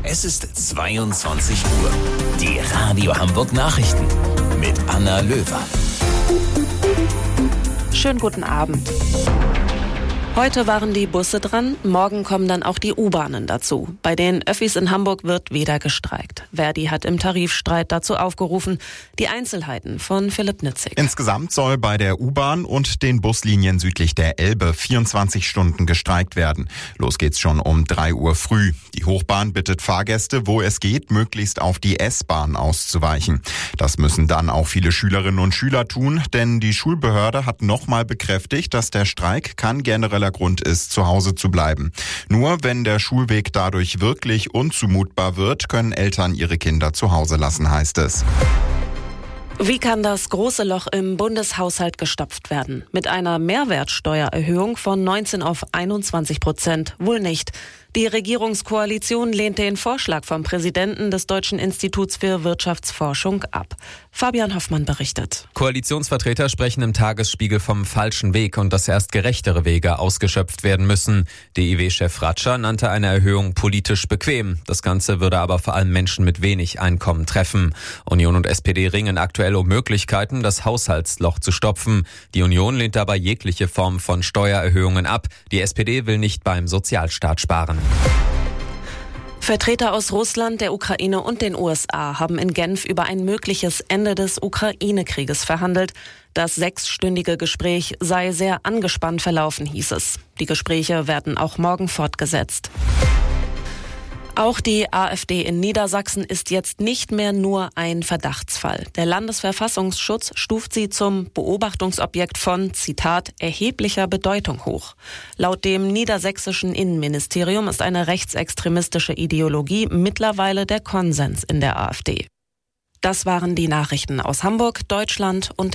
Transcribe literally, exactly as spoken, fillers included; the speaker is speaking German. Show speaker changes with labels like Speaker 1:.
Speaker 1: Es ist zweiundzwanzig Uhr. Die Radio Hamburg Nachrichten mit Anna Löwer.
Speaker 2: Schönen guten Abend. Heute waren die Busse dran, morgen kommen dann auch die U-Bahnen dazu. Bei den Öffis in Hamburg wird wieder gestreikt. Verdi hat im Tarifstreit dazu aufgerufen. Die Einzelheiten von Philipp Nitzig.
Speaker 3: Insgesamt soll bei der U-Bahn und den Buslinien südlich der Elbe vierundzwanzig Stunden gestreikt werden. Los geht's schon um drei Uhr früh. Die Hochbahn bittet Fahrgäste, wo es geht, möglichst auf die S-Bahn auszuweichen. Das müssen dann auch viele Schülerinnen und Schüler tun, denn die Schulbehörde hat nochmal bekräftigt, dass der Streik kein genereller Grund ist, zu Hause zu bleiben. Nur wenn der Schulweg dadurch wirklich unzumutbar wird, können Eltern ihre Kinder zu Hause lassen, heißt es.
Speaker 2: Wie kann das große Loch im Bundeshaushalt gestopft werden? Mit einer Mehrwertsteuererhöhung von neunzehn auf einundzwanzig Prozent? Wohl nicht. Die Regierungskoalition lehnt den Vorschlag vom Präsidenten des Deutschen Instituts für Wirtschaftsforschung ab. Fabian Hoffmann berichtet.
Speaker 4: Koalitionsvertreter sprechen im Tagesspiegel vom falschen Weg und dass erst gerechtere Wege ausgeschöpft werden müssen. D I W-Chef Ratscher nannte eine Erhöhung politisch bequem. Das Ganze würde aber vor allem Menschen mit wenig Einkommen treffen. Union und S P D ringen aktuell um Möglichkeiten, das Haushaltsloch zu stopfen. Die Union lehnt dabei jegliche Form von Steuererhöhungen ab. Die S P D will nicht beim Sozialstaat sparen.
Speaker 2: Vertreter aus Russland, der Ukraine und den U S A haben in Genf über ein mögliches Ende des Ukraine-Krieges verhandelt. Das sechsstündige Gespräch sei sehr angespannt verlaufen, hieß es. Die Gespräche werden auch morgen fortgesetzt. Auch die AfD in Niedersachsen ist jetzt nicht mehr nur ein Verdachtsfall. Der Landesverfassungsschutz stuft sie zum Beobachtungsobjekt von, Zitat, erheblicher Bedeutung hoch. Laut dem niedersächsischen Innenministerium ist eine rechtsextremistische Ideologie mittlerweile der Konsens in der AfD. Das waren die Nachrichten aus Hamburg, Deutschland und